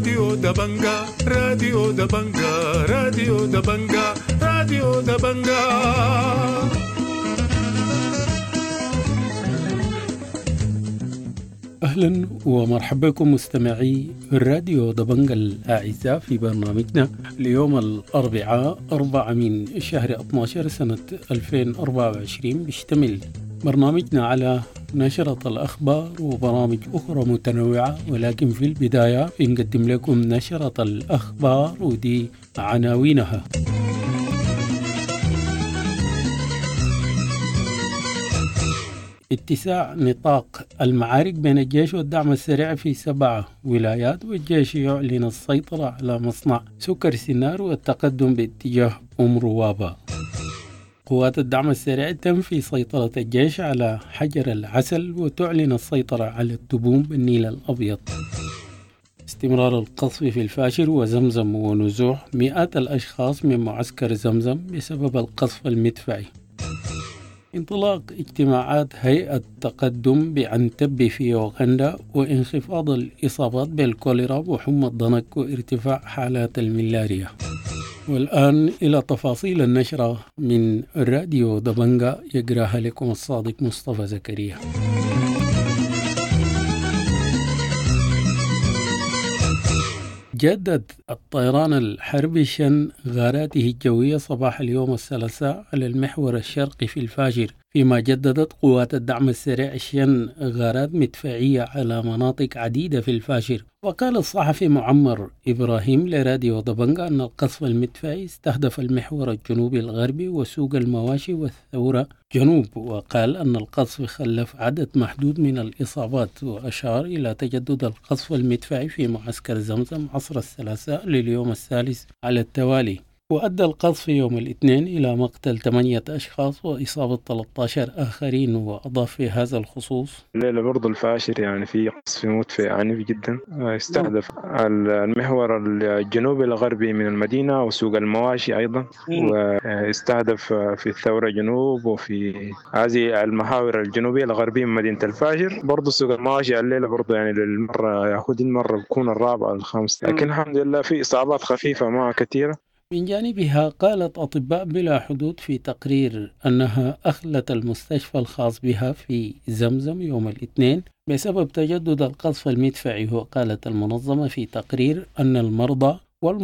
راديو دبنجا راديو دبنجا راديو دبنجا راديو دبنجا. أهلا ومرحبا بكم مستمعي الراديو دبنجا الأعزاء في برنامجنا اليوم الأربعاء 4 من شهر 12 سنة 2024. بيشتمل برنامجنا على نشرة الأخبار وبرامج أخرى متنوعة، ولكن في البداية بنقدم لكم نشرة الأخبار ودي عناوينها. اتساع نطاق المعارك بين الجيش والدعم السريع في 7 ولايات، والجيش يعلن السيطرة على مصنع سكر سنار والتقدم باتجاه روابا. قوات الدعم السريع تنفي سيطرة الجيش على حجر العسل وتعلن السيطرة على التبوم بالنيل الأبيض. استمرار القصف في الفاشر وزمزم ونزوح مئات الأشخاص من معسكر زمزم بسبب القصف المدفعي. انطلاق اجتماعات هيئة تقدم بعنتبة في يوغندا، وانخفاض الإصابات بالكوليرا وحمى الضنك وارتفاع حالات الملاريا. والآن إلى تفاصيل النشرة من راديو دبنجا، يقراها لكم الصادق مصطفى زكريا. جدد الطيران الحربي شن غاراته الجوية صباح اليوم الثلاثاء على المحور الشرقي في الفاجر، فيما جددت قوات الدعم السريع شن غارات مدفعية على مناطق عديدة في الفاشر. وقال الصحفي معمر إبراهيم لراديو دبنجا أن القصف المدفعي استهدف المحور الجنوبي الغربي وسوق المواشي والثورة جنوب، وقال أن القصف خلف عدد محدود من الإصابات، وأشار إلى تجدد القصف المدفعي في معسكر زمزم عصر الثلاثاء لليوم الثالث على التوالي. وأدى القصف يوم الاثنين إلى مقتل 8 أشخاص وإصابة 13 آخرين. وأضاف في هذا الخصوص: الليلة برضو الفاشر يعني في قصف مدفع عنيف جدا استهدف المحور الجنوبي الغربي من المدينة وسوق المواشي أيضا، واستهدف في الثورة جنوب وفي هذه المحاور الجنوبية الغربية من مدينة الفاشر. برضو سوق المواشي الليلة برضو يعني للمرة يأخذ المرة بكون الرابعة الخامسة، لكن الحمد لله في إصابات خفيفة ما كثيرة. من جانبها قالت أطباء بلا حدود في تقرير أنها أخلت المستشفى الخاص بها في زمزم يوم الاثنين بسبب تجدد القصف المدفعي. وقالت المنظمة في تقرير أن المرضى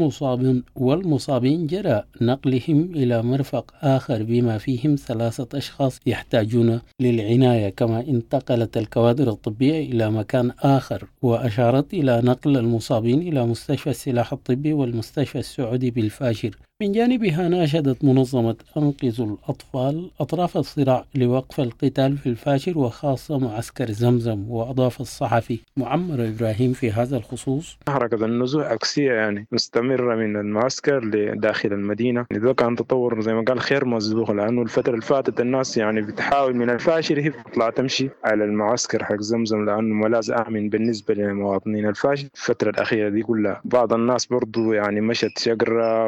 والمصابين جرى نقلهم إلى مرفق آخر بما فيهم 3 أشخاص يحتاجون للعناية، كما انتقلت الكوادر الطبية إلى مكان آخر. وأشارت إلى نقل المصابين إلى مستشفى السلاح الطبي والمستشفى السعودي بالفاشر. من جانبها ناشدت منظمة أنقذوا الأطفال أطراف الصراع لوقف القتال في الفاشر وخاصة معسكر زمزم. وأضاف الصحفي معمر إبراهيم في هذا الخصوص: حركة النزوح عكسية يعني مستمرة من المعسكر لداخل المدينة. ده كان تطور زي ما قال خير مسبوق، لأنه الفترة اللي فاتت الناس يعني بتحاول من الفاشر هي تطلع تمشي على المعسكر حق زمزم، لأنه ملاذ آمن بالنسبة لمواطنين الفاشر. الفترة الأخيرة دي كلها بعض الناس برضو يعني مشت شقرة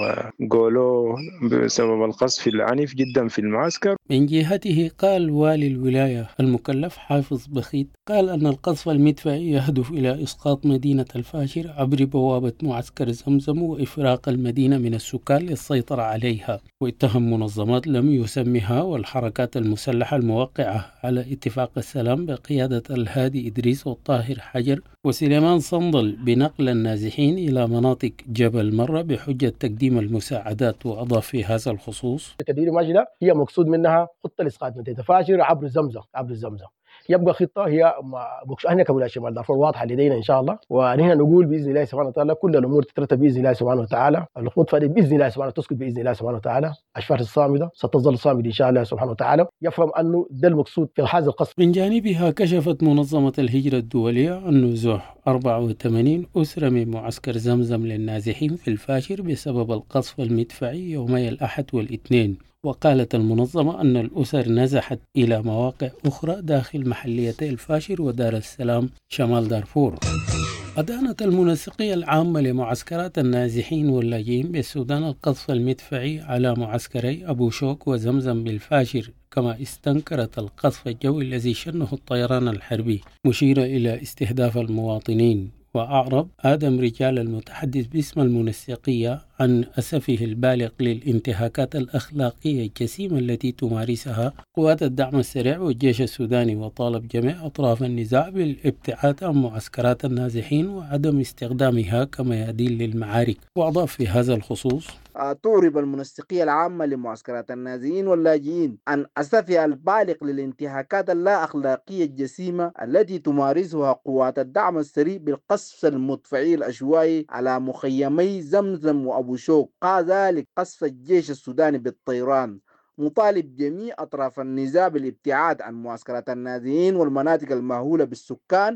وقولوا بسبب القصف العنيف جدا في المعسكر. من جهته قال والي الولاية المكلف حافظ بخيت قال أن القصف المدفعي يهدف إلى إسقاط مدينة الفاشر عبر بوابة معسكر زمزم وإفراق المدينة من السكان للسيطرة عليها. واتهم منظمات لم يسمها والحركات المسلحة الموقعة على اتفاق السلام بقيادة الهادي إدريس والطاهر حجر وسليمان صندل بنقل النازحين إلى مناطق جبل مرة بحجة تقديم المساعدات. وأضاف في هذا الخصوص: تدير ماجدة هي مقصود منها خطة لإسقاط مدينة الفاشر عبر زمزم. يبقى خطة هي احنا كولاية شمال دارفور واضحة لدينا إن شاء الله، ونحن نقول بإذن الله سبحانه وتعالى كل الأمور تترتب بإذن الله سبحانه وتعالى. الخطة بإذن الله سبحانه تسكت بإذن الله سبحانه وتعالى. الأشفار الصامدة ستظل صامدة إن شاء الله سبحانه وتعالى. يفهم أنه ده المقصود في هذا القصف. من جانبها كشفت منظمة الهجرة الدولية عن نزوح 84 أسرة من معسكر زمزم للنازحين في الفاشر بسبب القصف المدفعي يومي الأحد والاثنين. وقالت المنظمة أن الأسر نزحت إلى مواقع أخرى داخل محليتي الفاشر ودار السلام شمال دارفور. أدانت المنسقية العامة لمعسكرات النازحين واللاجئين بالسودان القصف المدفعي على معسكري أبو شوك وزمزم بالفاشر، كما استنكرت القصف الجوي الذي شنه الطيران الحربي، مشيرة إلى استهداف المواطنين. وأعرب آدم رجال المتحدث باسم المنسقية عن أسفه البالغ للانتهاكات الأخلاقية الجسيمة التي تمارسها قوات الدعم السريع والجيش السوداني، وطالب جميع أطراف النزاع بالابتعاد عن معسكرات النازحين وعدم استخدامها كميادين للمعارك. وأضاف في هذا الخصوص: تعرب المنسقية العامة لمعسكرات النازحين واللاجئين عن أسفها البالغ للانتهاكات اللا أخلاقية الجسيمة التي تمارسها قوات الدعم السريع بالقصف المدفعي العشوائي على مخيمي زمزم وأبو شوق، كذلك قصف الجيش السوداني بالطيران، مطالب جميع أطراف النزاع بالابتعاد عن معسكرات النازحين والمناطق المأهولة بالسكان.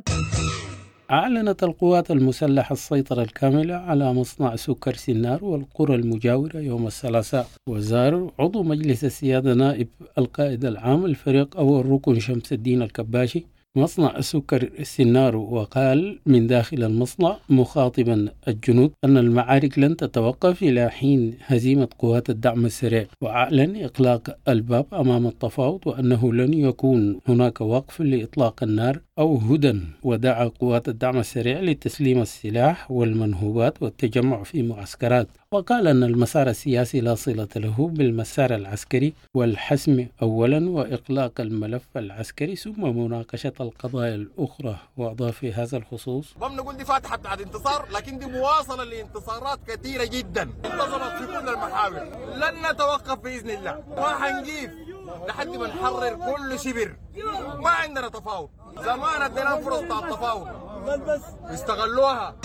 أعلنت القوات المسلحة السيطرة الكاملة على مصنع سكر سنار والقرى المجاورة يوم الثلاثاء. وزار عضو مجلس السيادة نائب القائد العام الفريق أول ركن شمس الدين الكباشي مصنع سكر سنار، وقال من داخل المصنع مخاطبا الجنود أن المعارك لن تتوقف إلى حين هزيمة قوات الدعم السريع، وأعلن إغلاق الباب أمام التفاوض وأنه لن يكون هناك وقف لإطلاق النار أو هدى، ودعا قوات الدعم السريع لتسليم السلاح والمنهوبات والتجمع في معسكرات. وقال أن المسار السياسي لا صلة له بالمسار العسكري، والحسم أولا وإغلاق الملف العسكري ثم مناقشة القضايا الأخرى. وأضاف في هذا الخصوص: ما بنقول دي فاتحة بتاعت انتصار، لكن دي مواصلة لانتصارات كثيرة جدا انتظمت في كل المحاور. لن نتوقف بإذن الله، ما حنجيب لحد ما نحرر كل شبر. ما عندنا تفاوض، زمان ادينا فرص بتاع التفاوض استغلوها.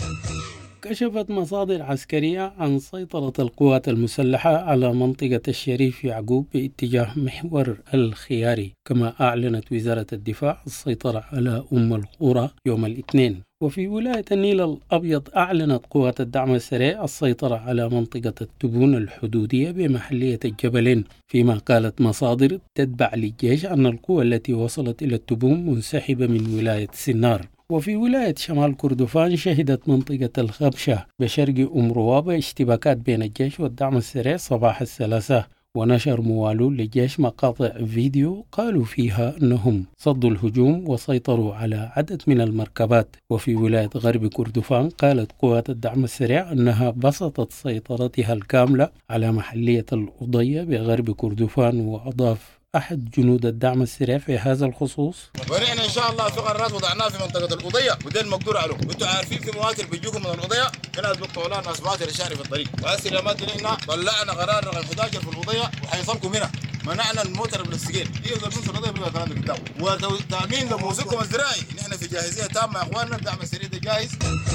كشفت مصادر عسكرية عن سيطرة القوات المسلحة على منطقة الشريف يعقوب باتجاه محور الخياري، كما أعلنت وزارة الدفاع السيطرة على القرى يوم الاثنين. وفي ولاية النيل الأبيض أعلنت قوات الدعم السريع السيطرة على منطقة التبون الحدودية بمحلية الجبلين، فيما قالت مصادر تتبع للجيش أن القوى التي وصلت إلى التبون منسحبة من ولاية سنار. وفي ولاية شمال كردفان شهدت منطقة الخبشة بشرق روابة اشتباكات بين الجيش والدعم السريع صباح الثلاثاء، ونشر موالون للجيش مقاطع فيديو قالوا فيها أنهم صدوا الهجوم وسيطروا على عدد من المركبات. وفي ولاية غرب كردفان قالت قوات الدعم السريع أنها بسطت سيطرتها الكاملة على محلية الأضية بغرب كردفان. وأضاف أحد جنود الدعم السريع في هذا الخصوص: ونحن إن شاء الله في قرارات وضعناها في منطقة القضية ودين مقدور عليهم. وأنتم عارفين في مواتر بيجوكم من القضية، في ناس بيقطعوا لنا ناس مواتر الشارع في الطريق. وهسه لما هنا طلعنا قرار رقم 11 في القضية وحيصلكم هنا، منعنا الموتر من السجين. يقدر من القضية بيبقى كلام قدام. وتأمين لموسكم الزراعي، نحن في جاهزية تامة يا إخواننا، الدعم السريع ده جاهز.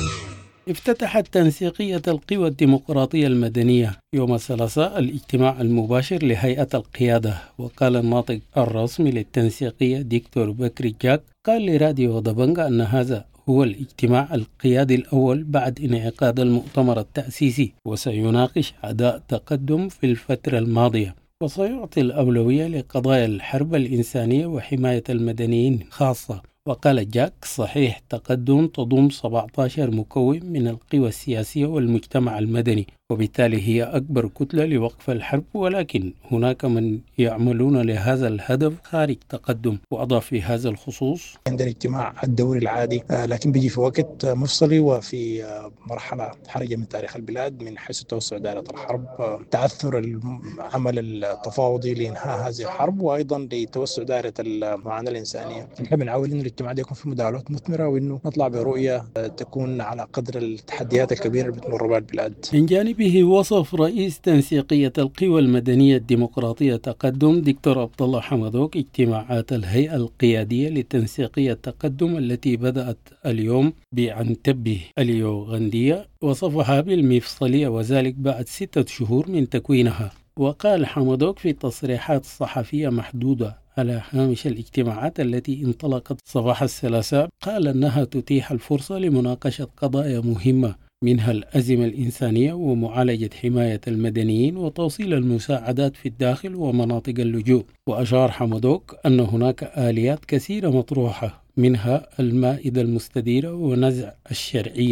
افتتحت تنسيقية القوى الديمقراطية المدنية يوم الثلاثاء الاجتماع المباشر لهيئة القيادة. وقال الناطق الرسمي للتنسيقية دكتور بكري جاك قال لراديو دبنجا أن هذا هو الاجتماع القيادي الأول بعد انعقاد المؤتمر التأسيسي، وسيناقش أداء تقدم في الفترة الماضية، وسيعطي الأولوية لقضايا الحرب الإنسانية وحماية المدنيين خاصة. وقال جاك: صحيح تقدم تضم 17 مكون من القوى السياسية والمجتمع المدني، وبالتالي هي أكبر كتلة لوقف الحرب، ولكن هناك من يعملون لهذا الهدف خارج تقدم. وأضاف في هذا الخصوص: عندنا اجتماع الدوري العادي، لكن بيجي في وقت مفصلي وفي مرحلة حرجة من تاريخ البلاد من حيث توسع دائرة الحرب، تعثر العمل التفاوضي لإنهاء هذه الحرب، وأيضا لتوسع دائرة المعاناة الإنسانية. نحن بنعول إنه الاجتماع ده يكون في مداولات مثمرة، وإنه نطلع برؤية تكون على قدر التحديات الكبيرة اللي بتمر بها البلاد. من جانبه وصف رئيس تنسيقية القوى المدنية الديمقراطية تقدم دكتور عبد الله حمدوك اجتماعات الهيئة القيادية لتنسيقية التقدم التي بدأت اليوم بعنتبه اليوغندية، وصفها بالمفصلية، وذلك بعد 6 شهور من تكوينها. وقال حمدوك في تصريحات صحفية محدودة على هامش الاجتماعات التي انطلقت صباح الثلاثاء، قال أنها تتيح الفرصة لمناقشة قضايا مهمة، منها الأزمة الإنسانية ومعالجة حماية المدنيين وتوصيل المساعدات في الداخل ومناطق اللجوء. وأشار حمدوك أن هناك آليات كثيرة مطروحة، منها المائدة المستديرة ونزع الشرعية،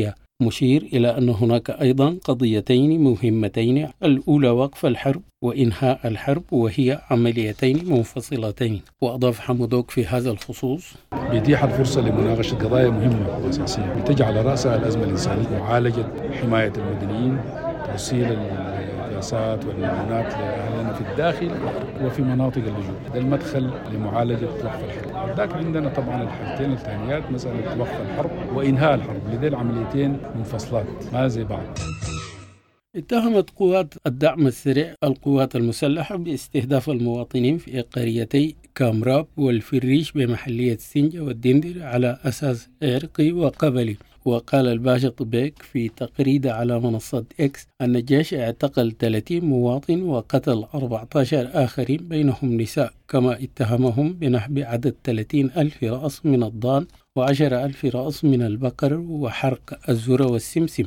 مشير إلى أن هناك أيضا قضيتين مهمتين، الأولى وقف الحرب وإنهاء الحرب، وهي عمليتين منفصلتين. وأضاف حمودوك في هذا الخصوص: بيتيح الفرصة لمناقشة قضايا مهمة وأساسية تجعل رأسها الأزمة الإنسانية، معالجة حماية المدنيين، توصيل الإغاثات والمعونات لأهلنا في الداخل وفي مناطق اللجوء. ده المدخل لمعالجة وقف الحرب. ذاك عندنا طبعا الحاجتين الثانيات، مسألة وقف الحرب وإنهاء الحرب، لدي عمليتين منفصلات ما زي بعض. اتهمت قوات الدعم السريع القوات المسلحة باستهداف المواطنين في قريتي كامراب والفريش بمحلية سنجة والدندر على أساس عرقي وقبلي. وقال الباشا طبيك في تغريدة على منصة إكس أن الجيش اعتقل 30 مواطن وقتل 14 آخرين بينهم نساء، كما اتهمهم بنهب عدد 30,000 رأس من الضان و10,000 رأس من البقر وحرق الذرة والسمسم.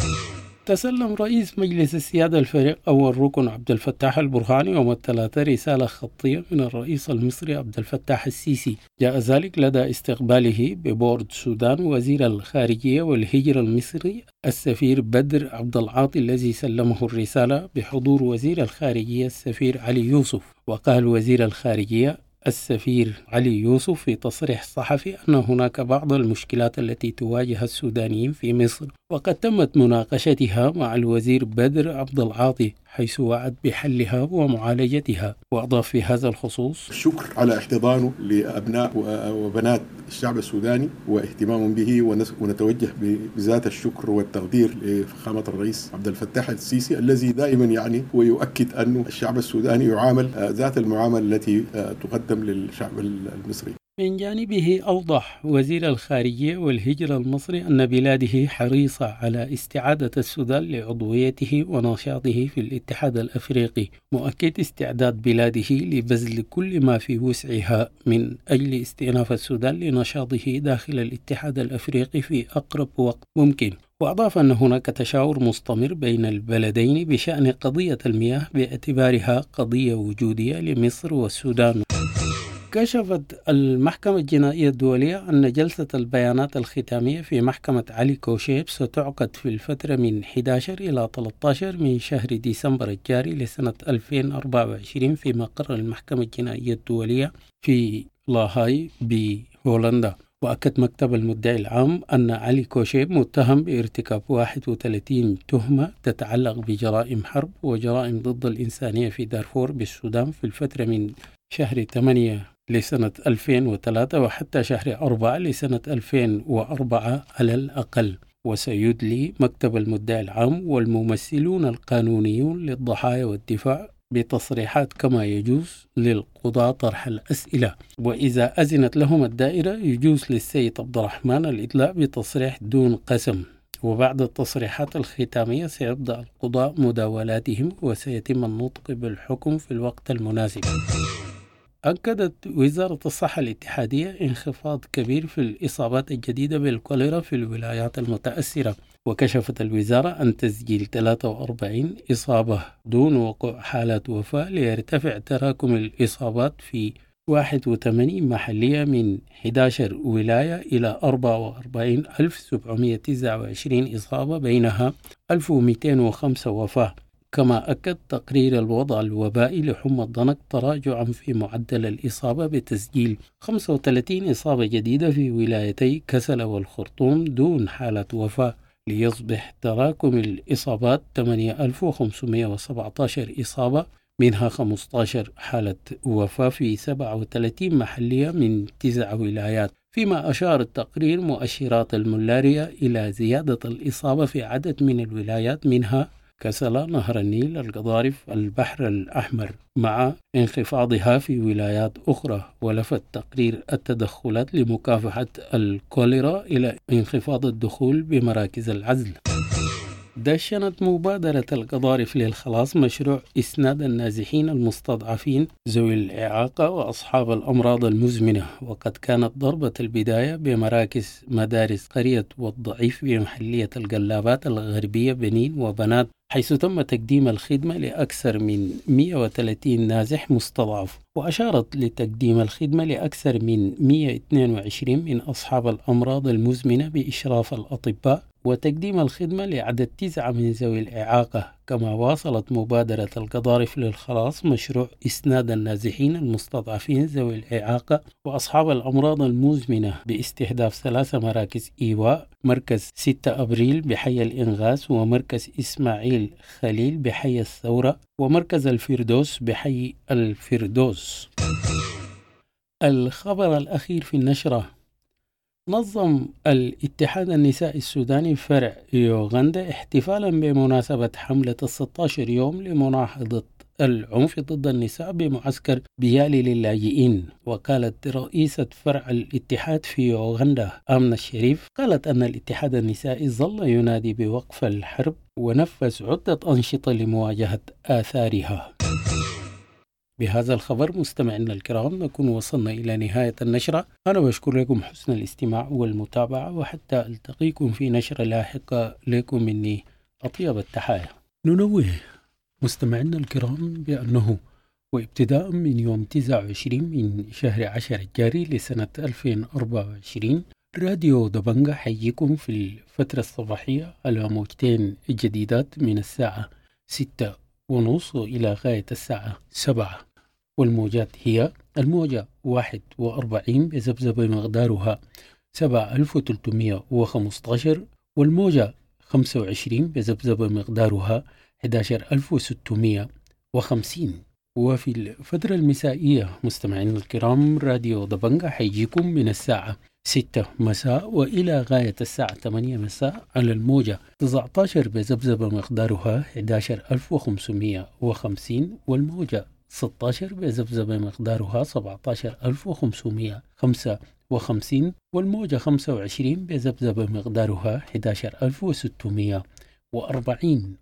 تسلم رئيس مجلس السيادة الفريق أول ركن عبد الفتاح البرهاني يوم الثلاثاء رسالة خطية من الرئيس المصري عبد الفتاح السيسي. جاء ذلك لدى استقباله ببورد السودان وزير الخارجية والهجرة المصري السفير بدر عبد العاطي، الذي سلمه الرسالة بحضور وزير الخارجية السفير علي يوسف. وقال وزير الخارجية السفير علي يوسف في تصريح صحفي أن هناك بعض المشكلات التي تواجه السودانيين في مصر، وقد تمت مناقشتها مع الوزير بدر عبد العاطي، حيث وعد بحلها ومعالجتها. وأضاف في هذا الخصوص: الشكر على احتضانه لأبناء وبنات الشعب السوداني واهتمامهم به، ونتوجه بذات الشكر والتقدير لفخامة الرئيس عبد الفتاح السيسي الذي دائما يعني ويؤكد أن الشعب السوداني يعامل ذات المعاملة التي تقدم للشعب المصري. من جانبه أوضح وزير الخارجية والهجرة المصري أن بلاده حريصة على استعادة السودان لعضويته ونشاطه في الاتحاد الأفريقي، مؤكد استعداد بلاده لبذل كل ما في وسعها من أجل استئناف السودان لنشاطه داخل الاتحاد الأفريقي في أقرب وقت ممكن. وأضاف أن هناك تشاور مستمر بين البلدين بشأن قضية المياه باعتبارها قضية وجودية لمصر والسودان. كشفت المحكمة الجنائية الدولية أن جلسة البيانات الختامية في محكمة علي كوشيب ستعقد في الفترة من 11 إلى 13 من شهر ديسمبر الجاري لسنة 2024 في مقر المحكمة الجنائية الدولية في لاهاي بهولندا. وأكد مكتب المدعي العام أن علي كوشيب متهم بارتكاب 31 تهمة تتعلق بجرائم حرب وجرائم ضد الإنسانية في دارفور بالسودان في الفترة من شهر 8 لسنة 2003 وحتى شهر 4 لسنة 2004 على الأقل. وسيدلي مكتب المدعي العام والممثلون القانونيون للضحايا والدفاع بتصريحات كما يجوز للقضاة طرح الأسئلة، وإذا أذنت لهم الدائرة يجوز للسيد عبد الرحمن الإدلاء بتصريح دون قسم. وبعد التصريحات الختامية سيبدأ القضاة مداولاتهم وسيتم النطق بالحكم في الوقت المناسب. أكدت وزارة الصحة الاتحادية انخفاض كبير في الإصابات الجديدة بالكوليرا في الولايات المتأثرة، وكشفت الوزارة عن تسجيل 43 إصابة دون وقوع حالات وفاة، ليرتفع تراكم الإصابات في 81 محلية من 11 ولاية إلى 44,729 إصابة، بينها 1205 وفاة. كما أكد تقرير الوضع الوبائي لحمى الضنك تراجعا في معدل الإصابة بتسجيل 35 إصابة جديدة في ولايتي كسلا والخرطوم دون حالة وفاة، ليصبح تراكم الإصابات 8517 إصابة، منها 15 حالة وفاة في 37 محلية من 9 ولايات. فيما أشار التقرير مؤشرات الملاريا إلى زيادة الإصابة في عدد من الولايات، منها كسلا، نهر النيل، القضارف، البحر الأحمر، مع انخفاضها في ولايات أخرى. ولفت تقرير التدخلات لمكافحة الكوليرا إلى انخفاض الدخول بمراكز العزل. دشنت مبادرة القضارف للخلاص مشروع إسناد النازحين المستضعفين ذوي الإعاقة وأصحاب الأمراض المزمنة، وقد كانت ضربة البداية بمراكز مدارس قرية والضعيف بمحلية القلابات الغربية بنين وبنات، حيث تم تقديم الخدمة لأكثر من 130 نازح مستضعف. وأشارت لتقديم الخدمة لأكثر من 122 من أصحاب الأمراض المزمنة بإشراف الأطباء وتقديم الخدمة لعدد 9 من ذوي الإعاقة. كما واصلت مبادرة القضارف للخلاص مشروع إسناد النازحين المستضعفين ذوي الإعاقة وأصحاب الأمراض المزمنة باستهداف 3 مراكز إيواء: مركز 6 أبريل بحي الإنغاث، ومركز إسماعيل خليل بحي الثورة، ومركز الفردوس بحي الفردوس. الخبر الأخير في النشرة: نظم الاتحاد النسائي السوداني فرع يوغندا احتفالا بمناسبة حملة 16 يوم لمناهضة العنف ضد النساء بمعسكر بيالي للاجئين. وقالت رئيسة فرع الاتحاد في يوغندا آمنة الشريف قالت أن الاتحاد النسائي ظل ينادي بوقف الحرب ونفذ عدة أنشطة لمواجهة آثارها. بهذا الخبر مستمعينا الكرام نكون وصلنا إلى نهاية النشرة. أنا بشكر لكم حسن الاستماع والمتابعة، وحتى ألتقيكم في نشرة لاحقة لكم مني أطيب التحايا. ننوه مستمعينا الكرام بأنه وابتداء من يوم 29 من شهر 10 الجاري لسنة 2024 راديو دبنجة حييكم في الفترة الصباحية على موجتين جديدات من الساعة 6:30 إلى غاية الساعة 7. والموجات هي الموجة 41 بذبذبة مقدارها 7315، والموجة 25 بذبذبة مقدارها 11650. وفي الفترة المسائية مستمعين الكرام راديو دبنجة حيجيكم من الساعة 6 مساء وإلى غاية الساعة 8 مساء على الموجة 19 بذبذبة مقدارها 11550، والموجة 16 بذبذبة مقدارها 17555، والموجة 25 بذبذبة مقدارها 11640.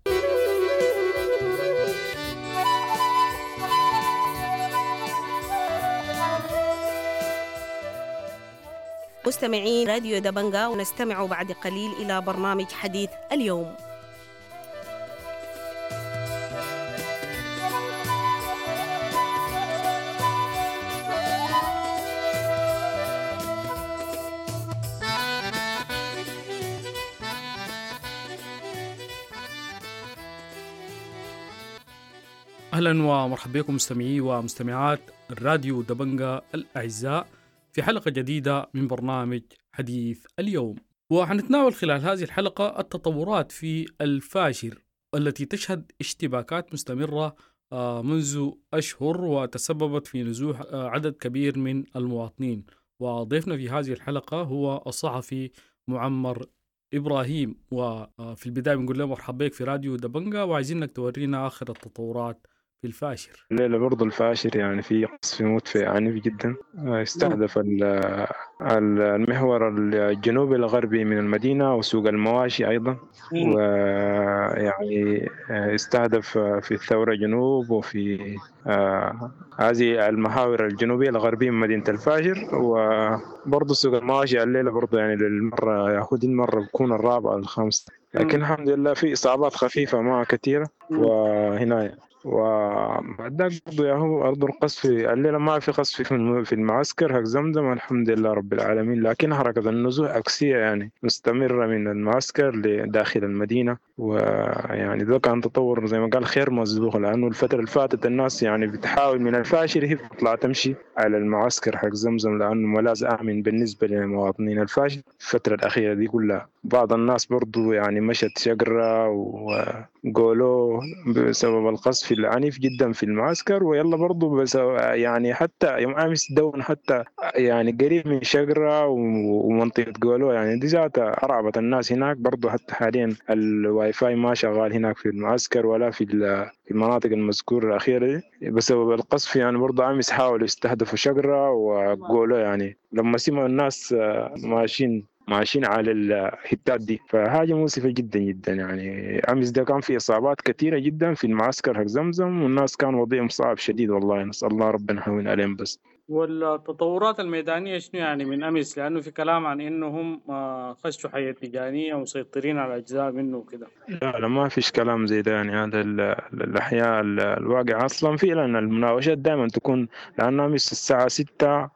مستمعين راديو دبنجة، ونستمع بعد قليل إلى برنامج حديث اليوم. أهلا ومرحبا بكم مستمعي ومستمعات الراديو دبنجة الأعزاء في حلقة جديدة من برنامج حديث اليوم. وحنتناول خلال هذه الحلقة التطورات في الفاشر التي تشهد اشتباكات مستمرة منذ أشهر وتسببت في نزوح عدد كبير من المواطنين. وضيفنا في هذه الحلقة هو الصحفي معمر إبراهيم. وفي البداية بنقول له مرحبا بك في راديو دبنجة، وعايزينك تورينا آخر التطورات في الفاشر. الليلة برضو الفاشر يعني في قصف مدفع عنيف جدا استهدف المحور الجنوبي الغربي من المدينة وسوق المواشي أيضا، ويعني استهدف في الثورة جنوب وفي هذه المحاور الجنوبية الغربية من مدينة الفاشر. وبرضو سوق المواشي الليلة برضو يعني للمرة يهودي المرة بكون الرابعة الخامسة، لكن الحمد لله في إصابات خفيفة ما كثيرة. وهنا وبعد ذلك برضو القصف الليلة ما في قصف في المعسكر هك زمزم الحمد لله رب العالمين، لكن حركة النزوح عكسية يعني مستمرة من المعسكر لداخل المدينة. ويعني ده كان تطور زي ما قال خير مسبوق، لأنه الفترة اللي فاتت الناس يعني بتحاول من الفاشر هي تطلع تمشي على المعسكر حق زمزم لأنه ملاذ آمن بالنسبة للمواطنين الفاشر الفترة الأخيرة دي كلها. بعض الناس برضو يعني مشت شقرة وقولوا بسبب القصف العنيف جدا في المعسكر، ويلا برضو بس يعني حتى يوم أمس دون حتى يعني قريب من شقرة ومنطقة قولوا يعني دي ذاتها أرعبت الناس هناك. برضو حتى حاليا الواي فاي ما شغال هناك في المعسكر ولا في المناطق المذكورة الأخيرة دي بسبب القصف. يعني برضو أمس حاولوا يستهدفوا شقرة وقولوا يعني لما سمعوا الناس ماشيين على الحتات دي، فحاجة مؤسفة جدا جدا. يعني أمس ده كان في إصابات كثيرة جدا في المعسكر حق زمزم، والناس كان وضعهم صعب شديد والله، نسأل الله ربنا يهون عليهم. بس والتطورات الميدانية شنو يعني من أمس؟ لأنه في كلام عن إنهم خشوا حي التجانية ومسيطرين على أجزاء منه وكده. لا ما فيش كلام زي ده. يعني هذا الأحياء الواقع أصلا فعلا المناوشات دائما تكون، لأن أمس الساعة 6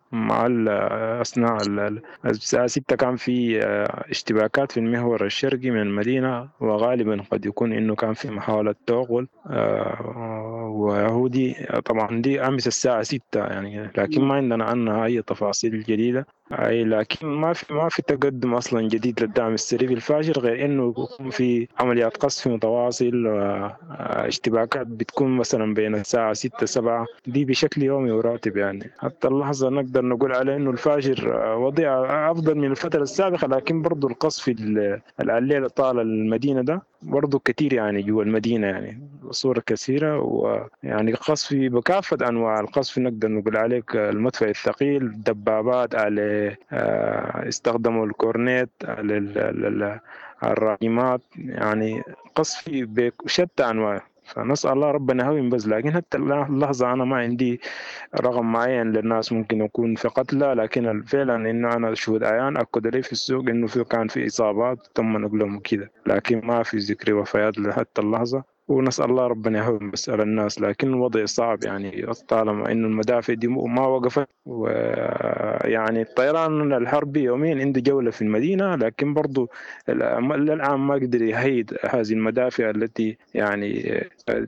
مع أثناء الساعة 6 كان في اشتباكات في المحور الشرقي من المدينة، وغالبا قد يكون إنه كان في محاولة توغل ويهودي. طبعا دي أمس الساعة 6 يعني، لكن ما عندنا عنها أي تفاصيل جديدة. لكن ما في تقدم أصلا جديد للدعم السري في الفاشر، غير إنه يكون في عمليات قصف متواصل واشتباكات بتكون مثلا بين الساعة 6-7 دي بشكل يومي وراتب يعني. حتى اللحظة نقدر نقول على إنه الفاشر وضع أفضل من الفترة السابقة، لكن برضو القصف الليلة طال المدينة ده برضو كتير يعني جوا المدينة يعني بصورة كثيرة، ويعني قصف بكافة أنواع القصف. نقدر نقول عليك المدفع الثقيل، الدبابات، على استخدموا الكورنيت، على الراجمات، يعني قصف بشتى أنواع. فنسأل الله ربنا يهون بس. لكن حتى اللحظة أنا ما عندي رقم معين للناس ممكن يكون في قتلى، لكن فعلا إنه أنا شهود عيان أكد لي في السوق إنه كان في إصابات تم نقلهم كده، لكن ما في ذكر وفيات حتى اللحظة. ونسأل الله ربنا يهون بس على الناس. لكن الوضع صعب يعني طالما إنه المدافع دي ما وقفت، ويعني الطيران الحربي يوميا عنده جولة في المدينة، لكن برضو للآن ما قدر يهيد هذه المدافع التي يعني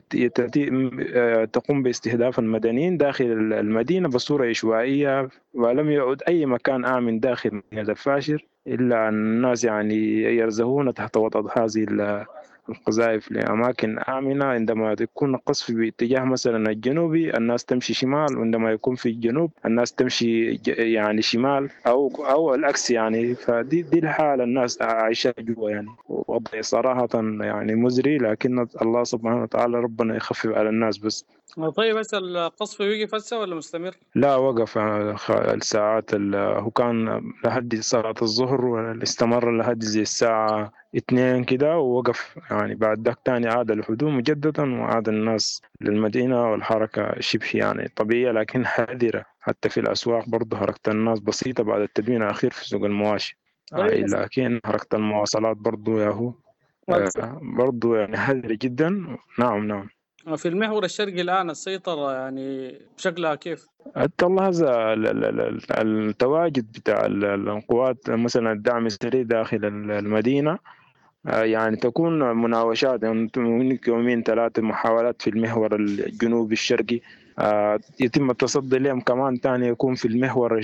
تقوم باستهداف المدنيين داخل المدينة بصورة عشوائية، ولم يعد أي مكان آمن داخل هذا الفاشر إلا أن الناس يعني يرزهون تحت وطأ هذه القذائف لأماكن آمنة. عندما يكون القصف باتجاه مثلا الجنوبي الناس تمشي شمال، وعندما يكون في الجنوب الناس تمشي يعني شمال أو العكس يعني. فدي الحالة الناس عايشة جوا يعني، وضع صراحة يعني مزري، لكن الله سبحانه وتعالى ربنا يخفف على الناس بس. طيب بس القصف وقف هسه ولا مستمر؟ لا وقف الساعات هو كان لحد صلاة الظهر، واستمر لحد زي الساعة 2 كده ووقف يعني. بعد ذاك تاني عاد الهدوء مجددا، وعاد الناس للمدينة والحركة شبه يعني طبيعية لكن حذرة. حتى في الأسواق برضه حركة الناس بسيطة بعد التدوين الأخير في سوق المواشي. لكن حركة المواصلات برضه ياهو برضه يعني حذرة جدا. نعم. في المحور الشرقي الآن السيطرة يعني شكلها كيف؟ حتى اللحظة التواجد بتاع القوات مثلا الدعم السريع داخل المدينة يعني تكون مناوشات يعني يومين 3 محاولات في المحور الجنوبي الشرقي، يتم التصدي لهم كمان تاني يكون في المحور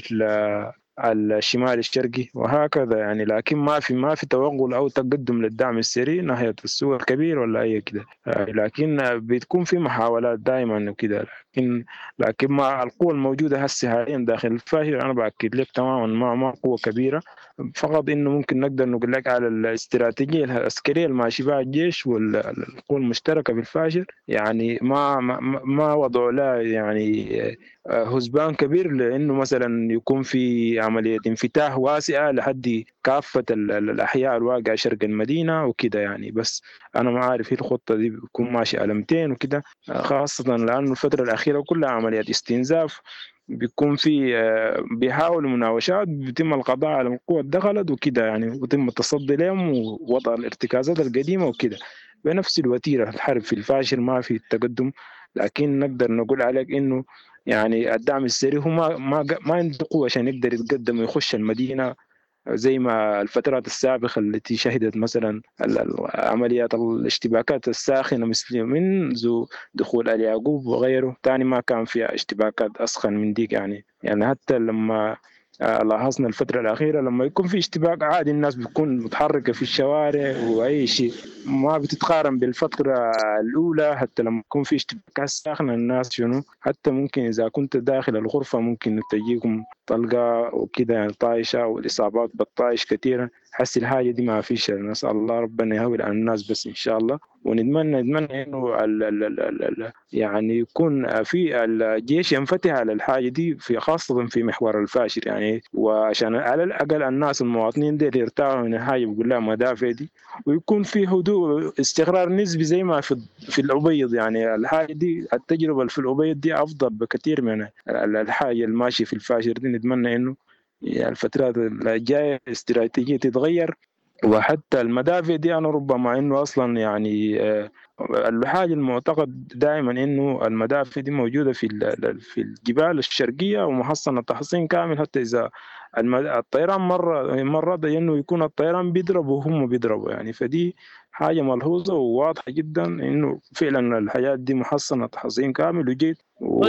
الشمال الشرقي وهكذا يعني. لكن ما في توغل او تقدم للدعم السري ناحيه السوق الكبير ولا اي كده، لكن بتكون في محاولات دائما وكده. لكن مع القوة الموجودة هسه حاليا داخل الفاشر أنا بأكد لك تماما ما قوة كبيرة، فقط إنه ممكن نقدر نقول لك على الاستراتيجية العسكرية الماشي بها الجيش والقوة المشتركة في الفاشر يعني ما وضعوا لا يعني حسبان كبير لأنه مثلا يكون في عملية انفتاح واسعة لحد كافة الأحياء الواقعة شرق المدينة وكده يعني. بس أنا ما عارف هي الخطة دي بتكون ماشية على 200 وكده، خاصة لأنه الفترة الأخيرة كلها عمليات استنزاف، بيكون في بيحاولوا مناوشات، بيتم القضاء على القوى دخلت وكده يعني، ويتم التصدي لهم ووضع الارتكازات القديمة وكده بنفس الوتيرة. الحرب في الفاشل ما في التقدم، لكن نقدر نقول عليك إنه يعني الدعم السري هو ما عنده قوة عشان يقدر يتقدم ويخش المدينة زي ما الفترات السابقة التي شهدت مثلا عمليات الاشتباكات الساخنة مثل منذ دخول آل يعقوب وغيره تاني ما كان فيها اشتباكات أسخن من ديك يعني حتى لما لاحظنا الفترة الأخيرة لما يكون في اشتباك عادي الناس بتكون متحركة في الشوارع وأي شيء، ما بتتقارن بالفترة الأولى. حتى لما يكون في اشتباكات ساخنة الناس شنو حتى ممكن إذا كنت داخل الغرفة ممكن تجيكم طلقة وكده يعني طايشة، والإصابات بالطايش كثيرة. حس الحاجة دي ما فيش، نسأل الله ربنا يهون على الناس بس إن شاء الله. ونتمنى إنه يعني يكون في الجيش ينفتح على الحاجة دي في خاصة في محور الفاشر يعني، وعشان على الأقل الناس المواطنين دي يرتاحوا من الحاجة بيقول لها مدافع دي، ويكون في هدوء استقرار نسبي زي ما في الأبيض يعني. الحاجة دي التجربة في الأبيض دي أفضل بكثير من الحاجة الماشية في الفاشر دي. نتمنى إنه يعني الفترات الجاية الاستراتيجية تتغير وحتى المدافع دي أنا ربما إنه أصلا يعني الحاجة المعتقد دائما إنه المدافع دي موجودة في الجبال الشرقية ومحصنة تحصين كامل، حتى إذا الطيران مرة إنه يكون الطيران بيضربوا وهم بيضربوا يعني. فدي حاجة ملحوظة وواضحة جدا إنه فعلا الحياة دي محصنة تحصين كامل وجيت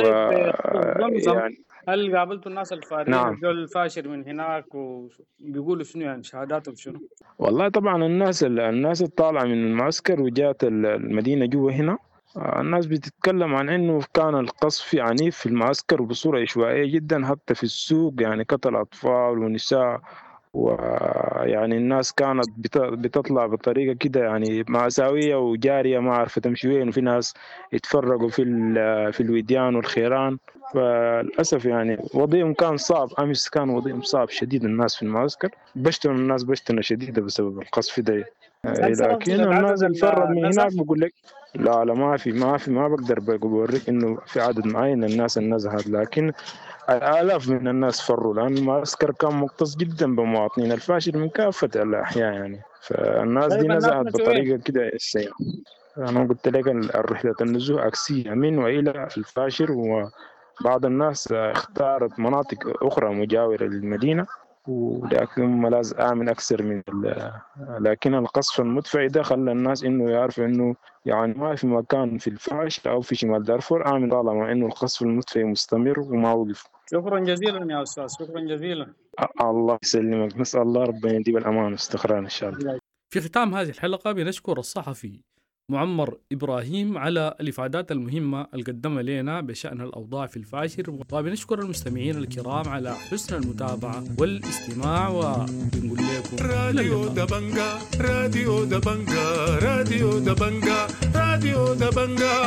يعني هل قابلتوا الناس الفارين؟ نعم. الجول الفاشر من هناك وبيقولوا شنو يعني شهاداتهم شنو؟ والله طبعا الناس الطالعة من المعسكر وجات المدينة جوا هنا، الناس بتتكلم عن انه كان القصف عنيف في المعسكر بصورة عشوائية جدا، حتى في السوق يعني قتل اطفال ونساء، ويعني الناس كانت بتطلع بطريقة كده يعني مأساوية وجارية ما عارفة تمشي وين، وفي ناس يتفرقوا في الوديان والخيران. فللأسف يعني وضعهم كان صعب، أمس كان وضعهم صعب شديد. الناس في المعسكر الناس بشتنا شديدة بسبب القصف ده. لكن الناس الفرد من هناك بقول لك لا ما بقدر بوريك إنه في عدد معين الناس النزهت، لكن آلاف من الناس فروا لأن المعسكر كان مختص جدا بمواطنين الفاشل من كافة الأحياء يعني. فالناس دي نزهت بطريقة كده السيئة. أنا قلت لك الرحلة النزوح عكسية من وإلى الفاشر، وبعض الناس اختارت مناطق أخرى مجاورة للمدينة ولكن ملاذ آمن أكثر من لكن القصف المدفعي ده خلى الناس إنه يعرفوا إنه يعني ما في مكان في الفاشر أو في شمال دارفور آمن طالما إنه القصف المدفعي مستمر وما وقف. شكرا جزيلا يا أستاذ، شكرا جزيلا. الله يسلمك، نسأل الله ربنا يديم الأمان والاستقرار إن شاء الله. في ختام هذه الحلقة بنشكر الصحفي معمر إبراهيم على الإفادات المهمة اللي قدمها لنا بشأن الأوضاع في الفاشر، وبنشكر المستمعين الكرام على حسن المتابعة والاستماع، وبنقول لكم راديو دبنجا راديو دبنجا راديو دبنجا راديو دبنجا.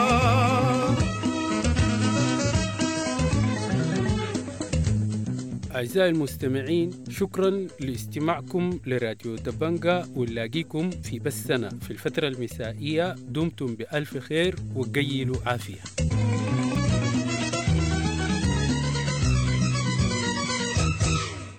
أعزائي المستمعين، شكرا لاستماعكم لراديو دبنجا، ونلاقيكم في بثنا في الفترة المسائية. دمتم بألف خير وقيلوا عافية.